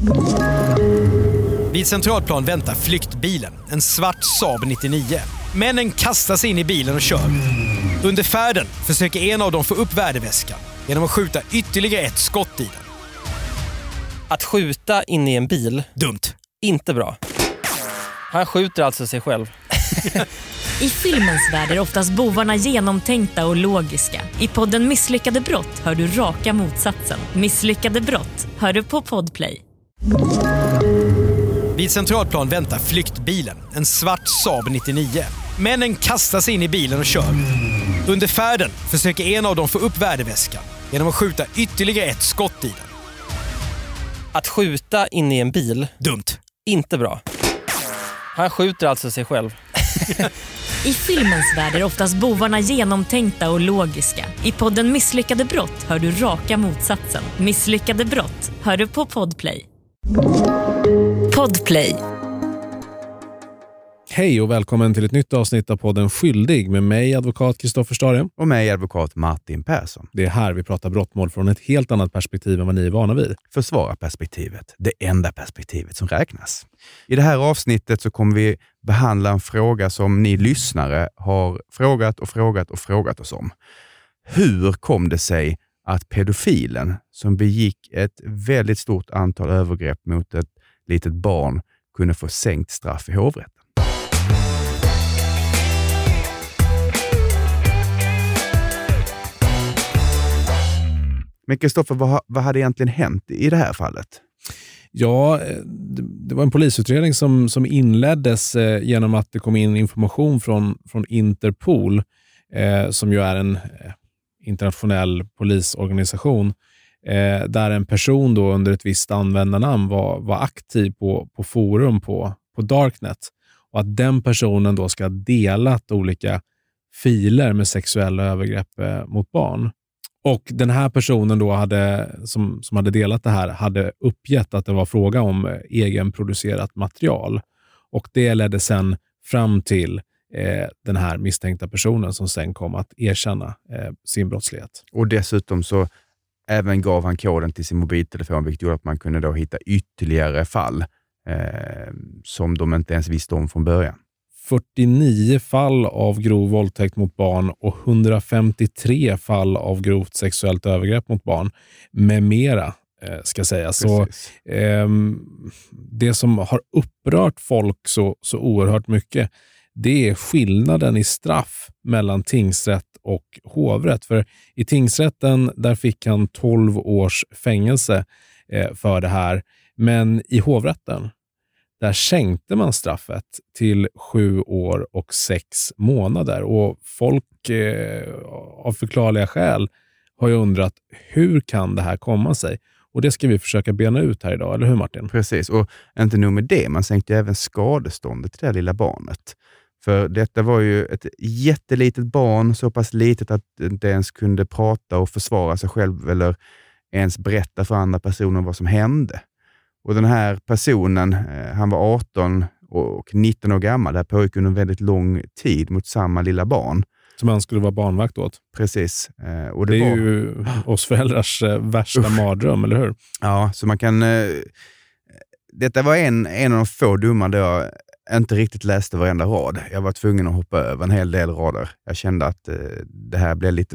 Vid Centralplan väntar flyktbilen, en svart Saab 99. Männen kastar sig in i bilen och kör. Under färden försöker en av dem få upp värdeväskan genom att skjuta ytterligare ett skott i den. Att skjuta in i en bil, Dumt. inte bra. Han skjuter alltså sig själv. I filmens värld är oftast bovarna genomtänkta och logiska. I podden Misslyckade brott hör du raka motsatsen. Misslyckade brott hör du på Podplay. Vid Centralplan väntar flyktbilen, en svart Saab 99. Männen kastar sig in i bilen och kör. Under färden försöker en av dem få upp värdeväskan genom att skjuta ytterligare ett skott i den. Att skjuta in i en bil, Dumt. inte bra. Han skjuter alltså sig själv. I filmens värld är oftast bovarna genomtänkta och logiska. I podden Misslyckade brott hör du raka motsatsen. Misslyckade brott hör du på Podplay. Podplay. Hej och välkommen till ett nytt avsnitt av podden Skyldig med mig, advokat Kristoffer Stare. Och mig, advokat Martin Persson. Det är här vi pratar brottmål från ett helt annat perspektiv än vad ni är vana vid. Försvararperspektivet, det enda perspektivet som räknas. I det här avsnittet så kommer vi behandla en fråga som ni lyssnare har frågat oss om. Hur kom det sig att pedofilen som begick ett väldigt stort antal övergrepp mot ett litet barn kunde få sänkt straff i hovrätten? Men Kristoffer, vad hade egentligen hänt i det här fallet? Ja, det var en polisutredning som inleddes genom att det kom in information från Interpol som ju är en internationell polisorganisation där en person då under ett visst användarnamn var aktiv på forum på Darknet, och att den personen då ska ha delat olika filer med sexuella övergrepp mot barn. Och den här personen då som hade delat det här hade uppgett att det var fråga om egenproducerat material. Och det ledde sen fram till den här misstänkta personen som sen kom att erkänna sin brottslighet. Och dessutom så även gav han koden till sin mobiltelefon, vilket gjorde att man kunde då hitta ytterligare fall som de inte ens visste om från början. 49 fall av grov våldtäkt mot barn och 153 fall av grovt sexuellt övergrepp mot barn med mera, ska säga. Så det som har upprört folk så oerhört mycket, det är skillnaden i straff mellan tingsrätt och hovrätt. För i tingsrätten där fick han 12 års fängelse för det här, men i hovrätten där sänkte man straffet till 7 år och 6 månader. Och folk av förklarliga skäl har ju undrat, hur kan det här komma sig? Och det ska vi försöka bena ut här idag, eller hur Martin? Precis, och inte nog med det, man sänkte även skadeståndet till det lilla barnet. För detta var ju ett jättelitet barn, så pass litet att det inte ens kunde prata och försvara sig själv eller ens berätta för andra personer vad som hände. Och den här personen, han var 18 och 19 år gammal. Det här pågick under en väldigt lång tid mot samma lilla barn. Som han skulle vara barnvakt åt. Precis. Och det är ju oss föräldrars värsta mardröm, eller hur? Ja, så man kan... Detta var en av de få domar där jag inte riktigt läste varenda rad. Jag var tvungen att hoppa över en hel del rader. Jag kände att det här blev lite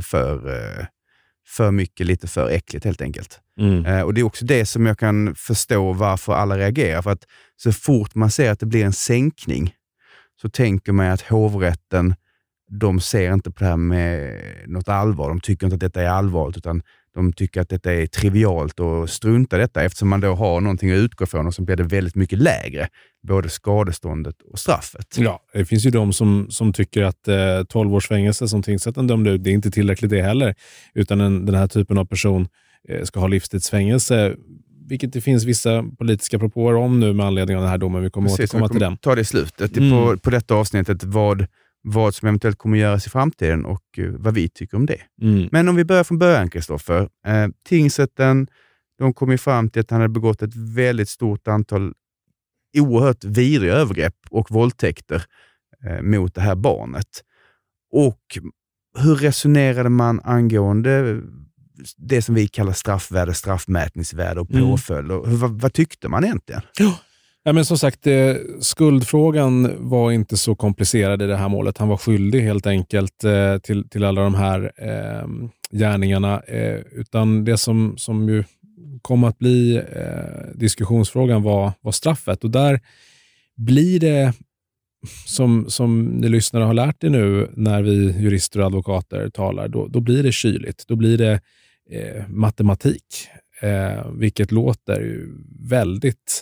för mycket, lite för äckligt helt enkelt. Och det är också det som jag kan förstå varför alla reagerar. För att så fort man ser att det blir en sänkning så tänker man att hovrätten, de ser inte på det här med något allvar. De tycker inte att detta är allvarligt, utan de tycker att detta är trivialt och struntar detta, eftersom man då har någonting att utgå från och så blir det väldigt mycket lägre, både skadeståndet och straffet. Ja, det finns ju de som tycker att 12 års fängelse som tingsrätten dömde ut, det är inte tillräckligt det heller, utan den här typen av person ska ha livstidsfängelse, vilket det finns vissa politiska propåer om nu med anledning av den här domen. Vi kommer återkomma till den. Ta det i slutet på detta avsnittet, vad som eventuellt kommer göras i framtiden och vad vi tycker om det. Men om vi börjar från början, Kristoffer. Tingsrätten, de kom ju fram till att han hade begått ett väldigt stort antal oerhört vidriga övergrepp och våldtäkter mot det här barnet. Och hur resonerade man angående det som vi kallar straffvärde, straffmätningsvärde och påföljd. Och vad tyckte man egentligen? Ja, men som sagt, skuldfrågan var inte så komplicerad i det här målet. Han var skyldig helt enkelt till alla de här gärningarna. Utan det som ju kom att bli diskussionsfrågan var straffet. Och där blir det, som ni lyssnare har lärt er nu när vi jurister och advokater talar, då blir det kyligt. Då blir det matematik. Vilket låter ju väldigt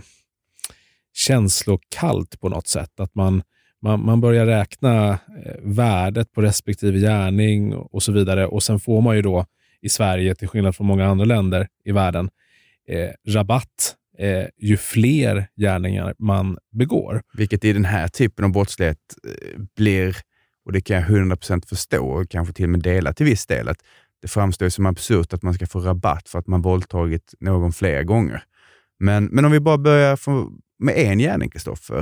känslokallt på något sätt. Att man börjar räkna värdet på respektive gärning och så vidare. Och sen får man ju då i Sverige, till skillnad från många andra länder i världen, rabatt ju fler gärningar man begår. Vilket i den här typen av brottslighet blir, och det kan jag 100% förstå och kanske till och med dela till viss del, att det framstår som absurt att man ska få rabatt för att man våldtagit någon fler gånger. Men om vi bara börjar med en gärning, Kristoffer.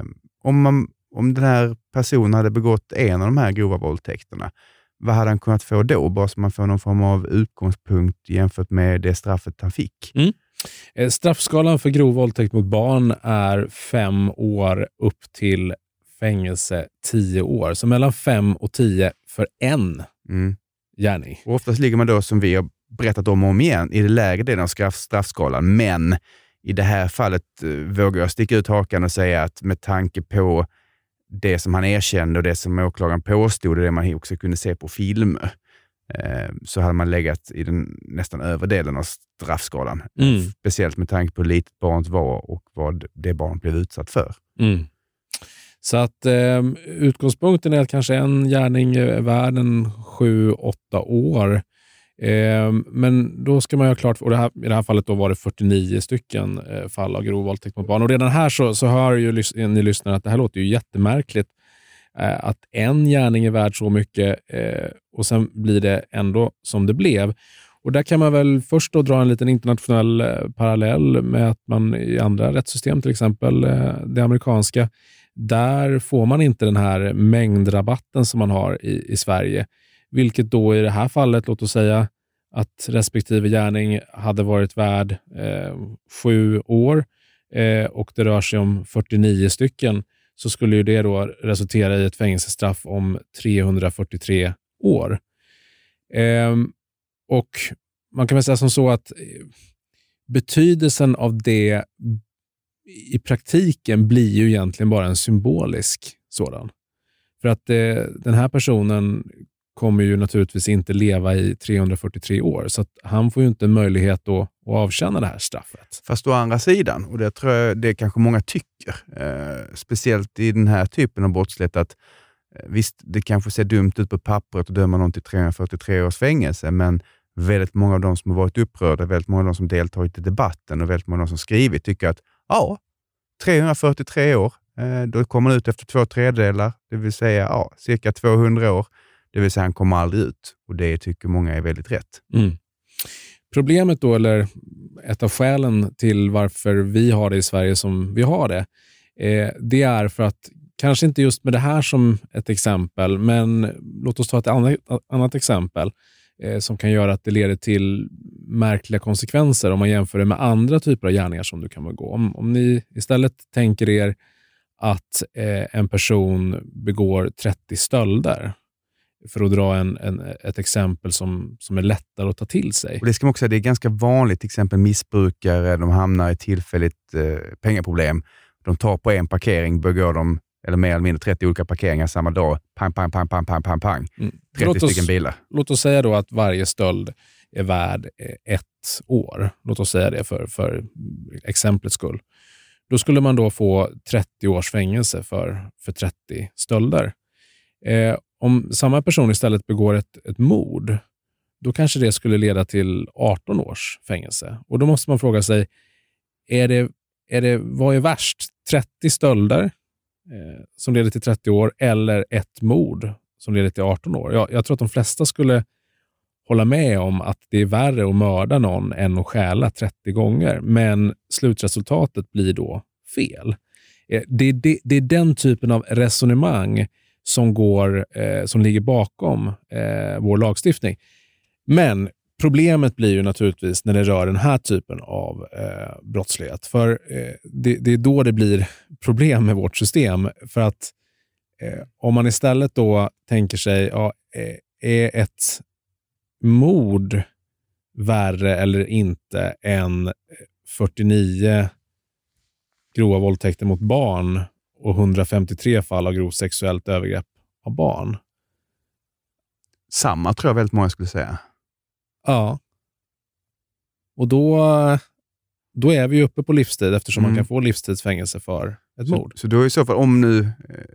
Om den här personen hade begått en av de här grova våldtäkterna, vad hade han kunnat få då? Bara så man får någon form av utgångspunkt jämfört med det straffet han fick. Straffskalan för grov våldtäkt mot barn är 5 år upp till fängelse 10 år. Så mellan 5 och 10 för en gärning. Och oftast ligger man då, som vi har berättat om igen, i det lägre delen av straffskalan. Men i det här fallet vågar jag sticka ut hakan och säga att med tanke på det som han erkände och det som åklagaren påstod och det man också kunde se på filmer, så hade man legat i den nästan överdelen av straffskalan. Speciellt med tanke på hur litet barnet var och vad det barn blev utsatt för. Så att utgångspunkten är att kanske en gärning är värd 7-8 år. Men då ska man ju ha klart, och i det här fallet då var det 49 stycken fall av grov våldtäkt mot barn. Och redan här så hör ju ni lyssnare att det här låter ju jättemärkligt. Att en gärning är värd så mycket och sen blir det ändå som det blev. Och där kan man väl först då dra en liten internationell parallell med att man i andra rättssystem, till exempel det amerikanska, där får man inte den här mängdrabatten som man har i Sverige. Vilket då i det här fallet, låt oss säga att respektive gärning hade varit värd 7 år och det rör sig om 49 stycken, så skulle ju det då resultera i ett fängelsestraff om 343 år. Och man kan väl säga som så att betydelsen av det i praktiken blir ju egentligen bara en symbolisk sådan. För att den här personen kommer ju naturligtvis inte leva i 343 år. Så att han får ju inte möjlighet att avtjäna det här straffet. Fast å andra sidan, och det tror jag det kanske många tycker, speciellt i den här typen av brottslighet, att visst, det kanske ser dumt ut på pappret att döma någon till 343 års fängelse, men väldigt många av de som har varit upprörda, väldigt många av de som deltagit i debatten och väldigt många av de som skrivit tycker att 343 år, då kommer han ut efter 2/3, det vill säga cirka 200 år. Det vill säga han kommer aldrig ut. Och det tycker många är väldigt rätt. Problemet då, eller ett av skälen till varför vi har det i Sverige som vi har det, det är för att, kanske inte just med det här som ett exempel, men låt oss ta ett annat exempel som kan göra att det leder till märkliga konsekvenser om man jämför det med andra typer av gärningar som du kan begå. Om ni istället tänker er att en person begår 30 stölder, för att dra ett exempel som är lättare att ta till sig. Och det ska man också säga, det är ganska vanligt, till exempel missbrukare, de hamnar i tillfälligt pengaproblem. De tar på en parkering, begår de eller mer eller mindre 30 olika parkeringar samma dag. Pang, pang, pang, pang, pang, pang, pang. 30 stycken bilar. Låt oss säga då att varje stöld är värd 1 år. Låt oss säga det för exemplets skull. Då skulle man då få 30 års fängelse för 30 stölder. Om samma person istället begår ett mord, då kanske det skulle leda till 18 års fängelse. Och då måste man fråga sig, vad är värst? 30 stölder som leder till 30 år eller ett mord som leder till 18 år? Jag tror att de flesta skulle hålla med om att det är värre att mörda någon än att stjäla 30 gånger. Men slutresultatet blir då fel. Det är den typen av resonemang som ligger bakom vår lagstiftning. Men Problemet blir ju naturligtvis när det rör den här typen av brottslighet. För det är då det blir problem med vårt system. För att om man istället då tänker sig, är ett mord värre eller inte än 49 grova våldtäkter mot barn och 153 fall av grovt sexuellt övergrepp av barn? Samma tror jag väldigt många skulle säga. Ja. Och då är vi uppe på livstid eftersom man kan få livstidsfängelse för ett mord. Så då i så fall, om nu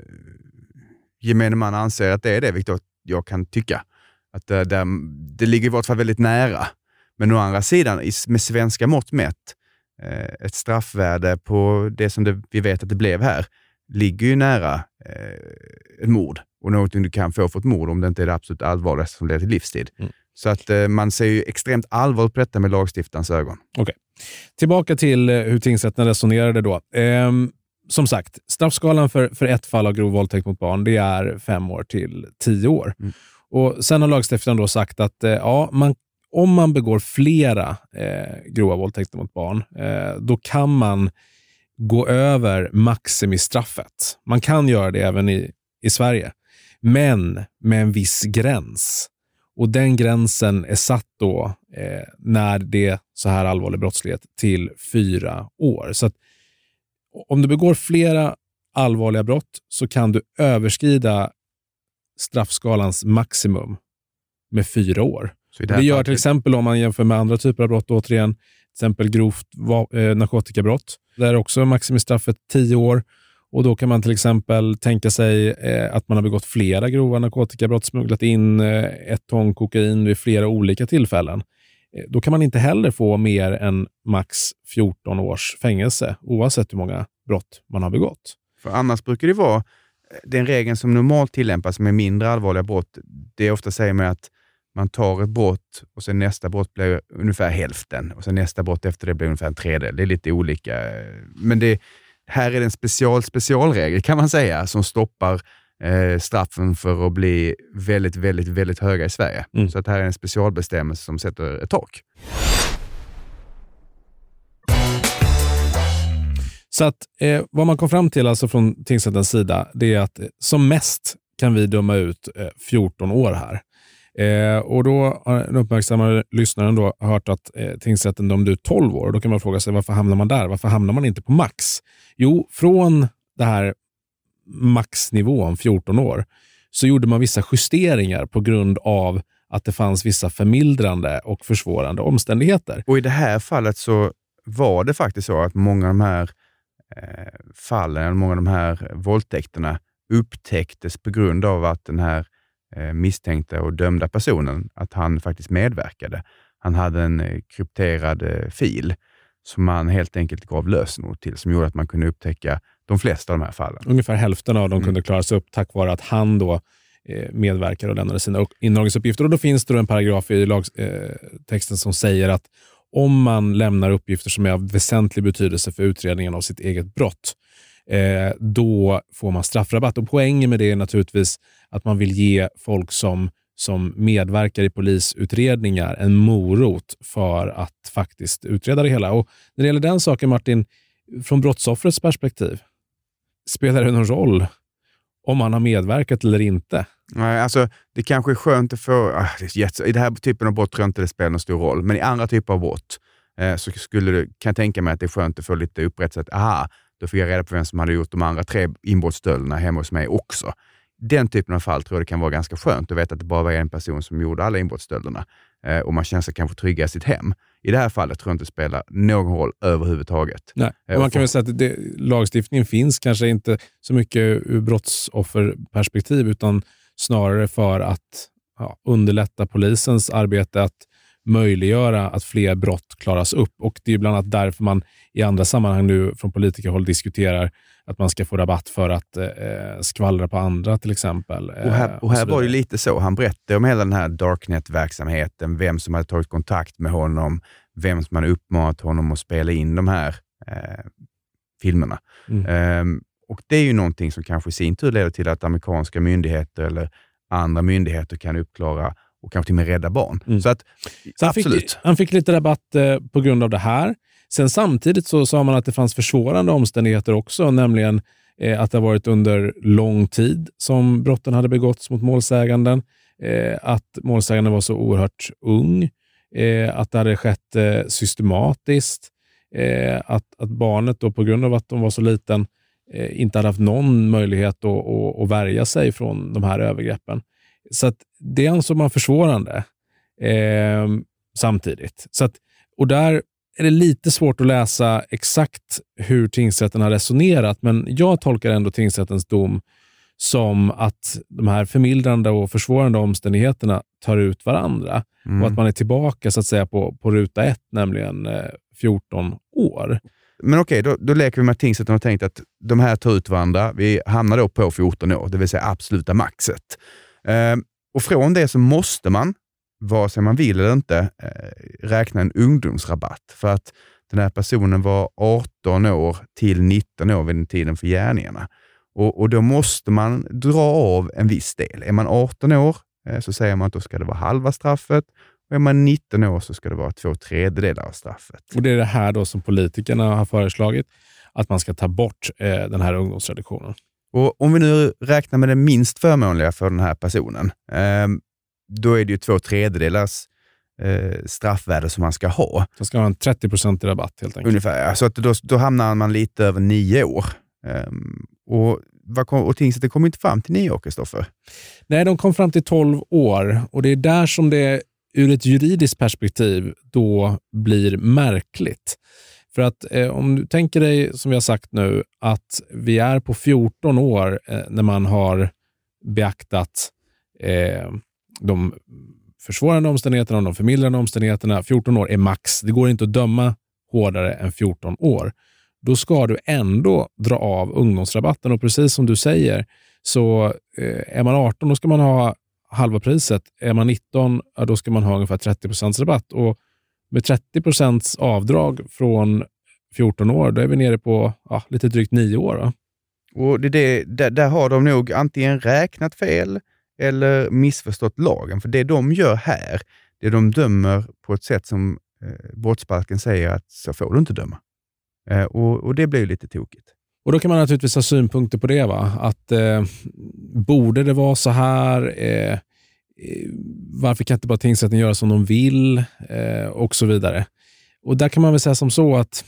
gemene man anser att det är det, vilket jag kan tycka, att det ligger i vart fall väldigt nära. Men å andra sidan, med svenska mått mätt, ett straffvärde på det som vi vet att det blev här, ligger ju nära ett mord. Och någonting du kan få för ett mord om det inte är det absolut allvarligaste som leder till livstid. Så att man ser ju extremt allvarligt på detta med lagstiftarens ögon. Okej. Tillbaka till hur tingsrätten resonerade då. Som sagt, straffskalan för ett fall av grov våldtäkt mot barn, det är 5 år till 10 år. Och sen har lagstiftaren då sagt att om man begår flera grova våldtäkter mot barn, då kan man gå över maximistraffet. Man kan göra det även i Sverige. Men med en viss gräns. Och den gränsen är satt då när det är så här allvarlig brottslighet till 4 år. Så att om du begår flera allvarliga brott så kan du överskrida straffskalans maximum med 4 år. Det gör till exempel om man jämför med andra typer av brott, återigen, till exempel grovt narkotikabrott. Där är också maximistraffet 10 år. Och då kan man till exempel tänka sig att man har begått flera grova narkotikabrott, smugglat in 1 ton kokain vid flera olika tillfällen. Då kan man inte heller få mer än max 14 års fängelse oavsett hur många brott man har begått. För annars brukar det vara den regeln som normalt tillämpas med mindre allvarliga brott. Det är ofta säger man att man tar ett brott och sen nästa brott blir ungefär hälften och sen nästa brott efter det blir ungefär en tredjedel. Det är lite olika. Men här är det en specialregel kan man säga som stoppar straffen för att bli väldigt, väldigt, väldigt höga i Sverige. Så att här är en specialbestämmelse som sätter ett tak. Så att vad man kom fram till alltså från tingsrättens sida, det är att som mest kan vi döma ut 14 år här. Och då har den uppmärksamma lyssnaren då hört att tingsrätten dömde ut 12 år. Då kan man fråga sig, varför hamnar man där? Varför hamnar man inte på max? Jo, från det här maxnivån 14 år så gjorde man vissa justeringar på grund av att det fanns vissa förmildrande och försvårande omständigheter. Och i det här fallet så var det faktiskt så att många av de här fallen, många av de här våldtäkterna upptäcktes på grund av att den här misstänkta och dömda personen, att han faktiskt medverkade. Han hade en krypterad fil som man helt enkelt gav lösenord till, som gjorde att man kunde upptäcka de flesta av de här fallen. Ungefär hälften av dem kunde klaras upp tack vare att han då medverkar och lämnade sina inloggningsuppgifter. Och då finns det då en paragraf i lagtexten som säger att om man lämnar uppgifter som är av väsentlig betydelse för utredningen av sitt eget brott, då får man straffrabatt. Och poängen med det är naturligtvis att man vill ge folk som medverkar i polisutredningar en morot för att faktiskt utreda det hela. Och när det gäller den saken, Martin, från brottsoffrets perspektiv, spelar det någon roll om man har medverkat eller inte? Nej, alltså det kanske är skönt att få... I den här typen av brott tror jag inte det spelar någon stor roll. Men i andra typer av brott så kan jag tänka mig att det är skönt att få lite upprättelse. Då fick jag reda på vem som hade gjort de andra 3 inbrottsstölderna hemma hos mig också. Den typen av fall tror jag det kan vara ganska skönt att veta att det bara var en person som gjorde alla inbrottsstölderna. Och man känner sig kanske trygga i sitt hem. I det här fallet tror jag inte det spelar någon roll överhuvudtaget. Nej, och man kan väl säga att lagstiftningen finns kanske inte så mycket ur brottsofferperspektiv utan snarare för att underlätta polisens arbete att möjliggöra att fler brott klaras upp. Och det är bland annat därför man i andra sammanhang nu från politikerhåll diskuterar att man ska få rabatt för att skvallra på andra till exempel. Och här var det lite så. Han berättade om hela den här Darknet-verksamheten, vem som hade tagit kontakt med honom, vem som hade uppmanat honom att spela in de här filmerna. Och det är ju någonting som kanske i sin tur leder till att amerikanska myndigheter eller andra myndigheter kan uppklara och kanske till och med rädda barn. Så att, så absolut. Han fick lite rabatt på grund av det här. Sen samtidigt så sa man att det fanns försvårande omständigheter också, nämligen att det har varit under lång tid som brotten hade begåtts mot målsäganden, att målsäganden var så oerhört ung, att det hade skett systematiskt, att barnet då på grund av att de var så liten inte hade haft någon möjlighet att värja sig från de här övergreppen. Så att det ansåg man försvårande samtidigt. Så att, och där är det lite svårt att läsa exakt hur tingsrätten har resonerat, men jag tolkar ändå tingsrättens dom som att de här förmildrande och försvårande omständigheterna tar ut varandra och att man är tillbaka så att säga på ruta 1, nämligen 14 år. Men okej, då leker vi med tingsrätten och tänkt att de här tar ut varandra. Vi hamnar då på 14 år, det vill säga absoluta maxet. Och från det så måste man, vare sig man vill eller inte, räkna en ungdomsrabatt. För att den här personen var 18 år till 19 år vid den tiden för gärningarna. Och då måste man dra av en viss del. Är man 18 år så säger man att då ska det vara halva straffet. Och är man 19 år så ska det vara 2/3 av straffet. Och det är det här då som politikerna har föreslagit, att man ska ta bort den här ungdomsreduktionen. Och om vi nu räknar med det minst förmånliga för den här personen, då är det ju 2/3 straffvärde som man ska ha. Så ska ha en 30% i rabatt helt enkelt. Ungefär, ja. Så att då hamnar man lite över 9 år. Och tingsrätten kom inte fram till 9 år, Kristoffer? Nej, de kom fram till 12 år. Och det är där som det ur ett juridiskt perspektiv då blir märkligt. För att om du tänker dig, som vi har sagt nu, att vi är på 14 år när man har beaktat de försvårande omständigheterna och de förmildrande omständigheterna. 14 år är max. Det går inte att döma hårdare än 14 år. Då ska du ändå dra av ungdomsrabatten. Och precis som du säger, så är man 18 då ska man ha halva priset. Är man 19 då ska man ha ungefär 30% rabatt. Och med 30% avdrag från 14 år, då är vi nere på lite drygt 9 år. Då. Och där har de nog antingen räknat fel eller missförstått lagen. För det de gör här, det de dömer på ett sätt som brottsbalken säger att så får du inte döma. Och det blir ju lite tokigt. Och då kan man naturligtvis ha synpunkter på det, va? Att borde det vara så här? Varför kan inte bara tingsrätten göra som de vill? Och så vidare. Och där kan man väl säga som så att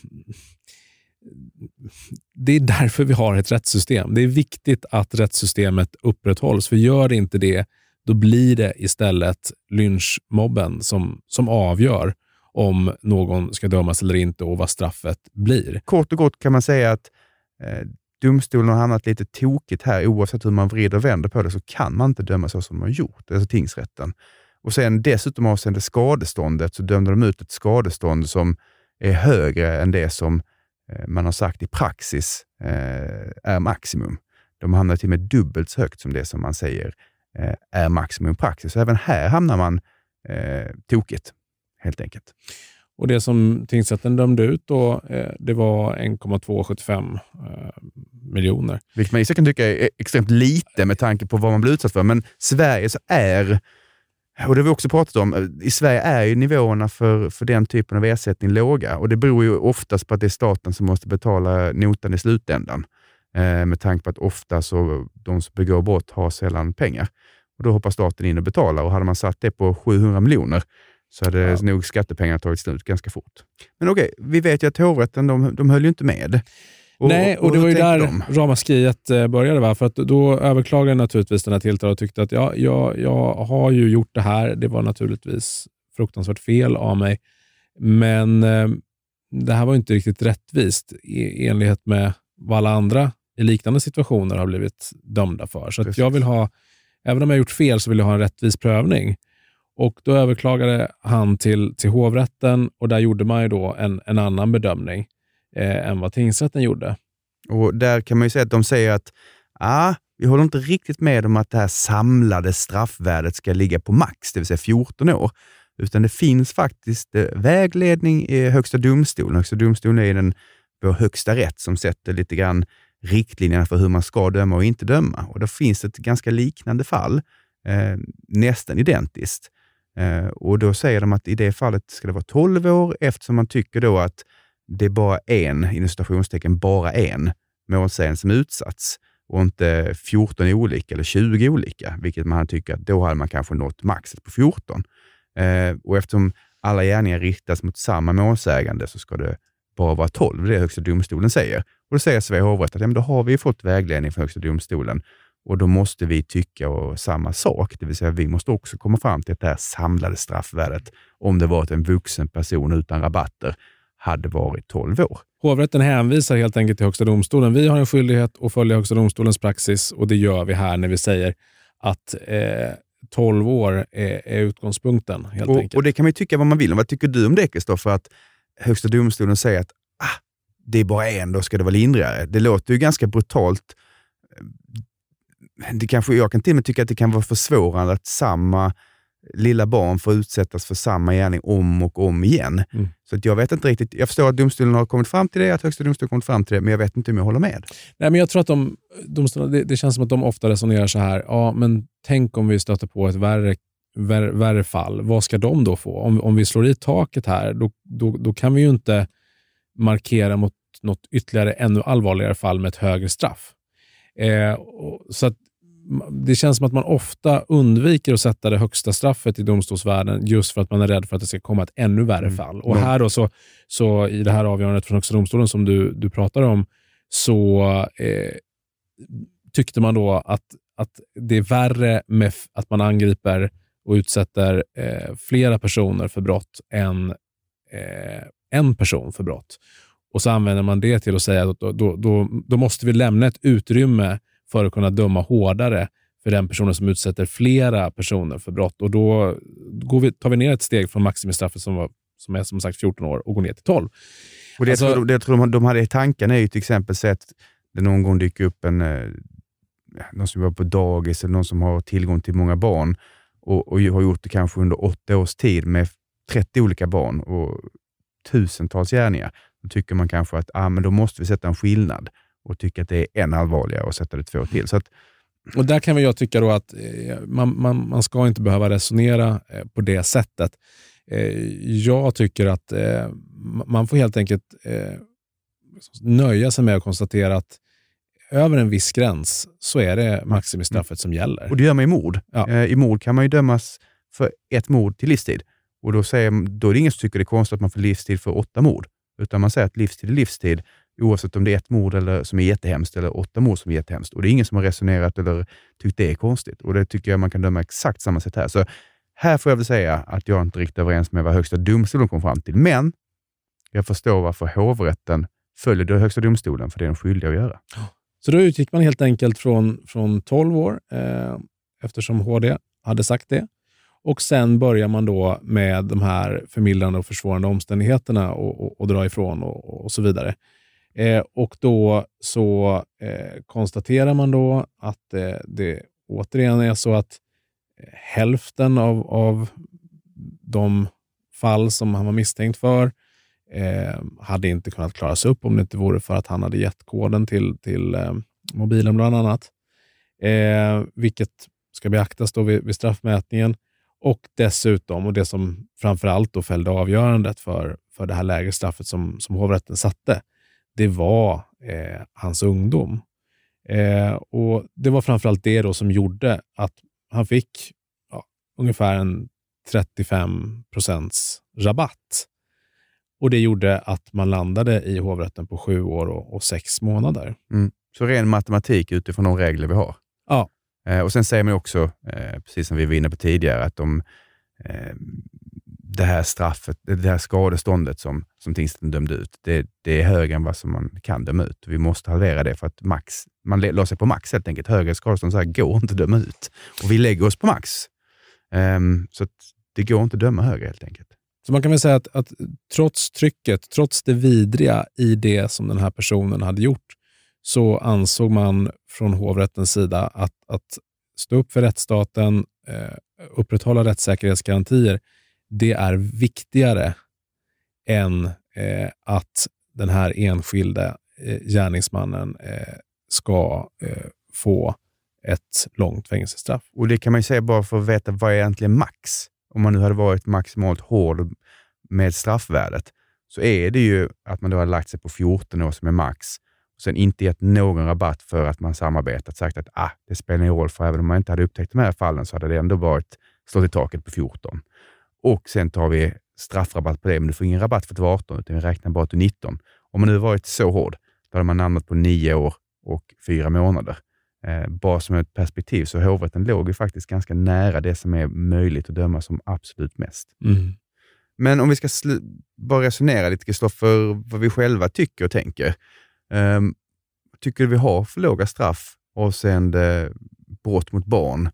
det är därför vi har ett rättssystem. Det är viktigt att rättssystemet upprätthålls. För gör det inte det, då blir det istället lynchmobben som avgör om någon ska dömas eller inte och vad straffet blir. Kort och gott kan man säga att domstolen har hamnat lite tokigt här. Oavsett hur man vrider och vänder på det så kan man inte döma så som de har gjort, alltså tingsrätten. Och sen dessutom avseende skadeståndet så dömde de ut ett skadestånd som är högre än det som man har sagt i praxis är maximum. De hamnar till och med dubbelt så högt som det som man säger är maximum praxis. Så även här hamnar man tokigt, helt enkelt. Och det som tingsrätten dömde ut då, det var 1,275 miljoner. Vilket man kan tycka är extremt lite med tanke på vad man blir utsatt för. Men Sverige så är, och det har vi också pratat om, i Sverige är ju nivåerna för den typen av ersättning låga. Och det beror ju oftast på att det är staten som måste betala notan i slutändan. Med tanke på att ofta så de som begår brott har sällan pengar. Och då hoppar staten in och betalar. Och hade man satt det på 700 miljoner så hade nog skattepengar tagit slut ganska fort. Men okej, vi vet ju att hovrätten, de höll ju inte med. Och det var ju där ramaskriet började, va? För att då överklagade naturligtvis den här tilltalaren och tyckte att jag har ju gjort det här. Det var naturligtvis fruktansvärt fel av mig. Men det här var inte riktigt rättvist i enlighet med vad alla andra i liknande situationer har blivit dömda för. Så att jag vill ha, även om jag gjort fel så vill jag ha en rättvis prövning. Och då överklagade han till hovrätten och där gjorde man ju då en annan bedömning än vad tingsrätten gjorde. Och där kan man ju säga att de säger att vi håller inte riktigt med om att det här samlade straffvärdet ska ligga på max, det vill säga 14 år. Utan det finns faktiskt vägledning i Högsta domstolen. Högsta domstolen är vår högsta rätt som sätter lite grann riktlinjerna för hur man ska döma och inte döma. Och då finns ett ganska liknande fall, nästan identiskt. Och då säger de att i det fallet ska det vara 12 år eftersom man tycker då att det är bara inom citationstecken, bara en målsägande som utsatts och inte 14 olika eller 20 olika, vilket man tycker att då hade man kanske nått maxet på 14. Och eftersom alla gärningar riktas mot samma målsägande så ska det bara vara 12, det är Högsta domstolen säger. Och då säger Svea hovrätt att då har vi fått vägledning från Högsta domstolen och då måste vi tycka samma sak, det vill säga vi måste också komma fram till att det här samlade straffvärdet, om det varit en vuxen person utan rabatter, hade varit 12 år. Hovrätten hänvisar helt enkelt till Högsta domstolen. Vi har en skyldighet att följa Högsta domstolens praxis och det gör vi här när vi säger att 12 år är utgångspunkten helt enkelt. Och det kan man ju tycka vad man vill. Vad tycker du om det, Kristoffer, att Högsta domstolen säger att det är bara en, då ska det vara lindrigare. Det låter ju ganska brutalt. Jag kan till och med tycka att det kan vara försvårande att samma lilla barn får utsättas för samma gärning om och om igen. Så att jag vet inte riktigt. Jag förstår att domstolen har kommit fram till det, att Högsta domstolen har kommit fram till det, men jag vet inte om jag håller med. Nej, men jag tror att det känns som att de ofta resonerar så här, ja men tänk om vi stöter på ett värre fall, vad ska de då få? Om vi slår i taket här, då kan vi ju inte markera mot något ytterligare ännu allvarligare fall med ett högre straff. Så att det känns som att man ofta undviker att sätta det högsta straffet i domstolsvärlden just för att man är rädd för att det ska komma ett ännu värre fall. Och här då så i det här avgörandet från Högsta domstolen som du pratar om så tyckte man då att det är värre med att man angriper och utsätter flera personer för brott än en person för brott. Och så använder man det till att säga att då måste vi lämna ett utrymme för att kunna döma hårdare för den personen som utsätter flera personer för brott. Och då tar vi ner ett steg från maximistraffet som är som sagt 14 år och går ner till 12. Och det jag tror de hade i tanken är ju till exempel så att det någon gång dyker upp någon som var på dagis eller någon som har tillgång till många barn och har gjort det kanske under 8 års tid med 30 olika barn och tusentals gärningar. Då tycker man kanske att men då måste vi sätta en skillnad och tycka att det är en allvarligare och sätta det 2 till. Så att, och där kan jag tycka då att man ska inte behöva resonera på det sättet. Jag tycker att man får helt enkelt nöja sig med att konstatera att över en viss gräns så är det maximistraffet som gäller. Och det gör man i mord. Ja. I mord kan man ju dömas för ett mord till livstid. Och då är det ingen som tycker det är konstigt att man får livstid för 8 mord. Utan man säger att livstid är livstid oavsett om det är ett mord eller, som är jättehemskt eller 8 mord som är jättehemskt. Och det är ingen som har resonerat eller tyckt det är konstigt. Och det tycker jag man kan döma exakt samma sätt här. Så här får jag väl säga att jag inte riktigt överens med vad Högsta domstolen kom fram till. Men jag förstår varför hovrätten följer det Högsta domstolen, för det är de skyldiga att göra. Så då utgick man helt enkelt från 12 år eftersom HD hade sagt det. Och sen börjar man då med de här förmildrande och försvårande omständigheterna och dra ifrån och så vidare. Och då så konstaterar man då att det återigen är så att hälften av de fall som han var misstänkt för hade inte kunnat klaras upp om det inte vore för att han hade gett koden till mobilen bland annat. Vilket ska beaktas då vid straffmätningen. Och dessutom, och det som framförallt då fällde avgörandet för det här lägre straffet som hovrätten satte, det var hans ungdom. Och det var framförallt det då som gjorde att han fick ungefär en 35% rabatt. Och det gjorde att man landade i hovrätten på 7 år och 6 månader. Så ren matematik utifrån de regler vi har. Ja. Och sen säger man också, precis som vi var inne på tidigare, att det här straffet, det här skadeståndet som tingsrätten dömde ut, det är högre än vad som man kan döma ut. Vi måste halvera det för att man la sig på max helt enkelt. Högre skadestånd så här går inte att döma ut. Och vi lägger oss på max. Så att det går inte att döma högre helt enkelt. Så man kan väl säga att trots trycket, trots det vidriga i det som den här personen hade gjort, så ansåg man från hovrättens sida att stå upp för rättsstaten, upprätthålla rättssäkerhetsgarantier, det är viktigare än att den här enskilda gärningsmannen ska få ett långt fängelsestraff. Och det kan man ju säga bara för att veta vad är egentligen max. om man nu hade varit maximalt hård med straffvärdet, så är det ju att man då har lagt sig på 14 år som är max. Och sen inte gett någon rabatt för att man samarbetat. Sagt att det spelar ingen roll, för även om man inte hade upptäckt de här fallen så hade det ändå varit slått i taket på 14. Och sen tar vi straffrabatt på det, men du får ingen rabatt för till 18 utan vi räknar bara till 19. Om man nu varit så hård, då hade man hamnat på 9 år och 4 månader. Bara som ett perspektiv så hovrätten låg ju faktiskt ganska nära det som är möjligt att döma som absolut mest. Men om vi ska bara resonera lite, slå för vad vi själva tycker och tänker. Tycker vi har för låga straff avseende brott mot barn?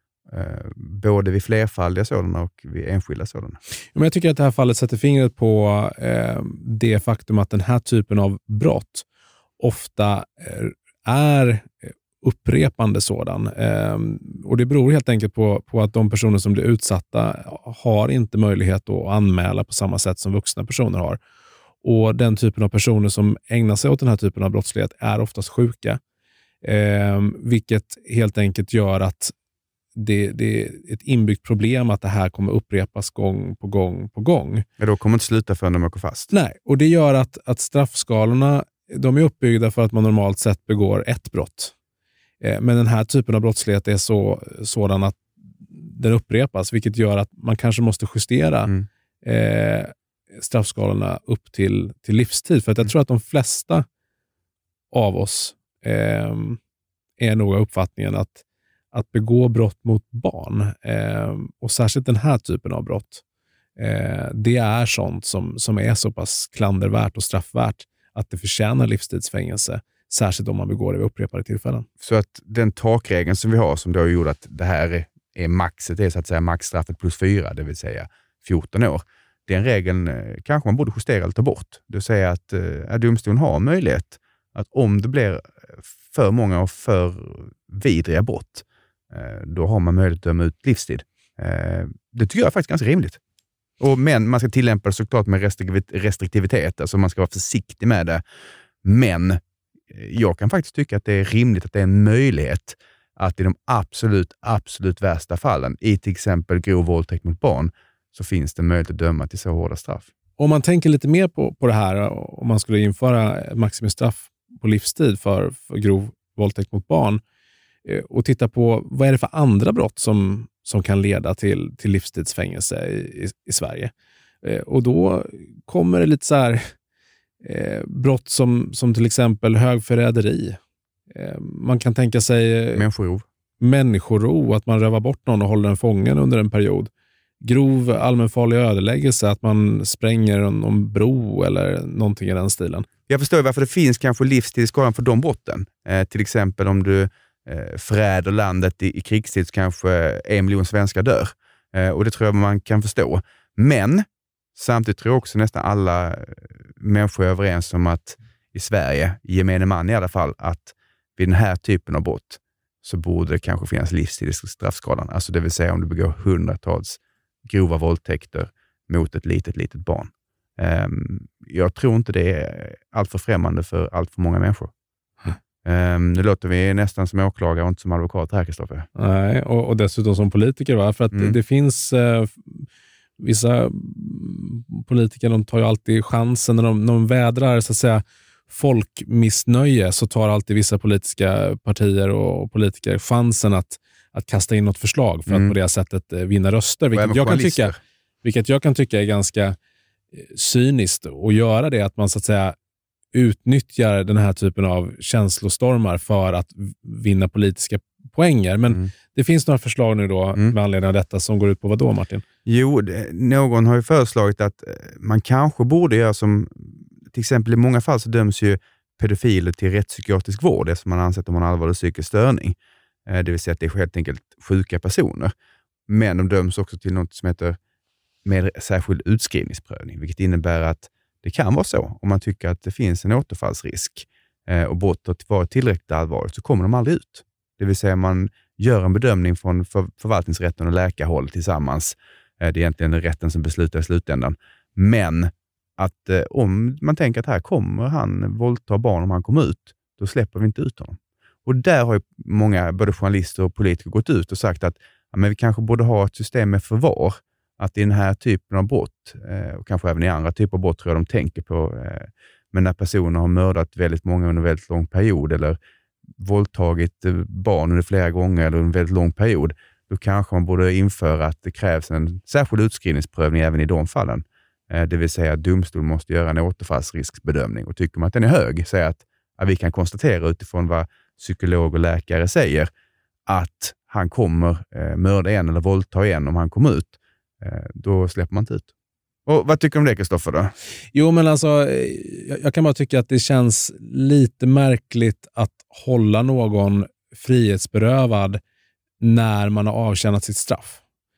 Både vid flerfaldiga sådana och vid enskilda sådana. Men jag tycker att det här fallet sätter fingret på det faktum att den här typen av brott ofta är upprepande sådan. Och det beror helt enkelt på att de personer som blir utsatta har inte möjlighet att anmäla på samma sätt som vuxna personer har. Och den typen av personer som ägnar sig åt den här typen av brottslighet är oftast sjuka. Vilket helt enkelt gör att det är ett inbyggt problem att det här kommer upprepas gång på gång på gång. Ja, då kommer det inte sluta förrän de åker fast. Nej, och det gör att straffskalorna, de är uppbyggda för att man normalt sett begår ett brott. Men den här typen av brottslighet är sådan att den upprepas, vilket gör att man kanske måste justera straffskalorna upp till livstid. För att jag tror att de flesta av oss är nog uppfattningen att begå brott mot barn och särskilt den här typen av brott, det är sånt som är så pass klandervärt och straffvärt att det förtjänar livstidsfängelse, särskilt om man begår det vid upprepade tillfällen. Så att den takregeln som vi har, som då gjorde att det här är maxet, det är så att säga maxstraffet plus 4, det vill säga 14 år. Den regeln kanske man borde justera eller ta bort. Det vill säga att domstolen har möjlighet att om det blir för många och för vidriga brott, då har man möjlighet att döma ut livstid. Det tycker jag är faktiskt ganska rimligt. Men man ska tillämpa det såklart med restriktivitet. Alltså man ska vara försiktig med det. Men jag kan faktiskt tycka att det är rimligt att det är en möjlighet att i de absolut värsta fallen, i till exempel grov våldtäkt mot barn, så finns det möjlighet att döma till så hårda straff. Om man tänker lite mer på det här, om man skulle införa ett maximistraff på livstid för grov våldtäkt mot barn och titta på vad är det för andra brott som kan leda till livstidsfängelse i Sverige. Och då kommer det lite så här brott som till exempel högförräderi. Man kan tänka sig människorov, att man rövar bort någon och håller den fången under en period. Grov allmänfarlig ödeläggelse, att man spränger någon bro eller någonting i den stilen. Jag förstår varför det finns kanske livstidsskalan för de brotten. Till exempel om du förräder landet i krigstid, så kanske 1 miljon svenskar dör. Och det tror jag man kan förstå. Men samtidigt tror jag också nästan alla människor är överens om att i Sverige, gemene man i alla fall, att vid den här typen av brott så borde det kanske finnas livstid i straffskalan. Alltså det vill säga om du begår hundratals grova våldtäkter mot ett litet barn. Jag tror inte det är allt för främmande för allt för många människor. Nu låter vi nästan som åklagare och inte som advokat här, Kristoffer. Nej, och dessutom som politiker, va? För att det finns vissa politiker, de tar ju alltid chansen när de vädrar så att säga folkmissnöje, så tar alltid vissa politiska partier och politiker chansen att kasta in något förslag för att på det sättet vinna röster. Vilket jag kan tycka är ganska cyniskt att göra det, att man så att säga utnyttjar den här typen av känslostormar för att vinna politiska poänger. Men det finns några förslag nu då med anledning av detta som går ut på vad då, Martin? Jo, någon har ju föreslagit att man kanske borde göra som, till exempel i många fall så döms ju pedofiler till rättspsykiatrisk vård, det som man ansett om en allvarlig psykisk störning. Det vill säga att det är helt enkelt sjuka personer. Men de döms också till något som heter med särskild utskrivningsprövning, vilket innebär att det kan vara så, om man tycker att det finns en återfallsrisk och brottet var tillräckligt allvarligt, så kommer de aldrig ut. Det vill säga man gör en bedömning från förvaltningsrätten och läkarhåll tillsammans. Det är egentligen rätten som beslutar i slutändan. Men att om man tänker att här kommer han våldta barn om han kommer ut, då släpper vi inte ut honom. Och där har ju många, både journalister och politiker, gått ut och sagt att men vi kanske borde ha ett system med förvar. att i den här typen av brott, och kanske även i andra typer av brott tror jag de tänker på, men när personer har mördat väldigt många under en väldigt lång period eller våldtagit barn under flera gånger eller under en väldigt lång period, då kanske man borde införa att det krävs en särskild utskrivningsprövning även i de fallen. Det vill säga att domstol måste göra en återfallsriskbedömning, och tycker man att den är hög, säger att vi kan konstatera utifrån vad psykolog och läkare säger att han kommer mörda en eller våldta en om han kommer ut, då släpper man inte ut. Och vad tycker du om det, Kristoffer, då? Jo, men alltså, jag kan bara tycka att det känns lite märkligt att hålla någon frihetsberövad när man har avtjänat sitt straff.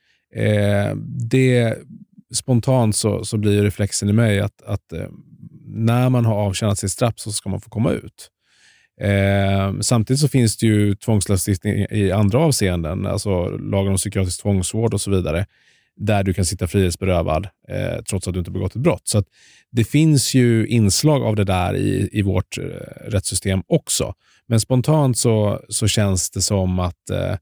Det spontant så blir reflexen i mig att när man har avtjänat sitt straff så ska man få komma ut. Samtidigt så finns det ju tvångslagstiftning i andra avseenden, alltså lagen om psykiatrisk tvångsvård och så vidare, där du kan sitta frihetsberövad trots att du inte begått ett brott. Så att det finns ju inslag av det där i vårt rättssystem också. Men spontant så känns det som att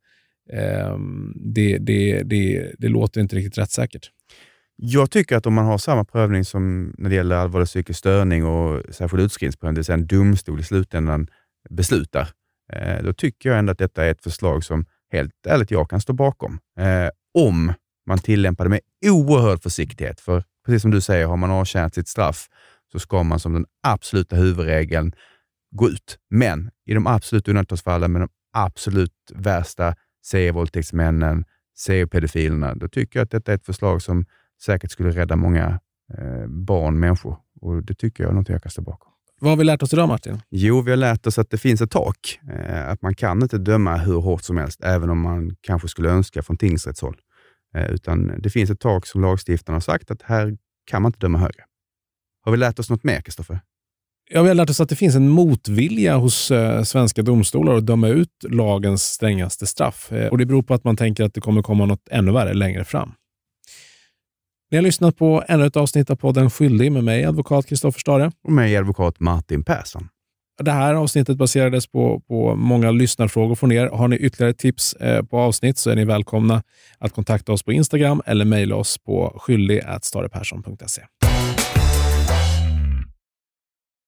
det låter inte riktigt rättssäkert. Jag tycker att om man har samma prövning som när det gäller allvarlig psykisk störning och särskild utskrivningsprövning, det vill säga en domstol i slutändan beslutar, då tycker jag ändå att detta är ett förslag som helt ärligt jag kan stå bakom. Om man tillämpar det med oerhörd försiktighet. För precis som du säger, har man avtjänat sitt straff så ska man som den absoluta huvudregeln gå ut. Men i de absolut undantagsfallen, med de absolut värsta serievåldtäktsmännen, seriepedofilerna, då tycker jag att detta är ett förslag som säkert skulle rädda många människor. Och det tycker jag är något jag kan stå bakom. Vad har vi lärt oss idag, Martin? Jo, vi har lärt oss att det finns ett tak. Att man kan inte döma hur hårt som helst, även om man kanske skulle önska från tingsrättshåll. Utan det finns ett tak som lagstiftarna har sagt att här kan man inte döma högre. Har vi lärt oss något mer, Kristoffer? Ja, vi har lärt oss att det finns en motvilja hos svenska domstolar att döma ut lagens strängaste straff. Och det beror på att man tänker att det kommer komma något ännu värre längre fram. Ni har lyssnat på ännu ett avsnitt av podden Skyldig med mig, advokat Kristoffer Stare. Och mig, advokat Martin Persson. Det här avsnittet baserades på många lyssnarfrågor från er. Har ni ytterligare tips på avsnitt så är ni välkomna att kontakta oss på Instagram eller mejla oss på skyldig@starepersson.se.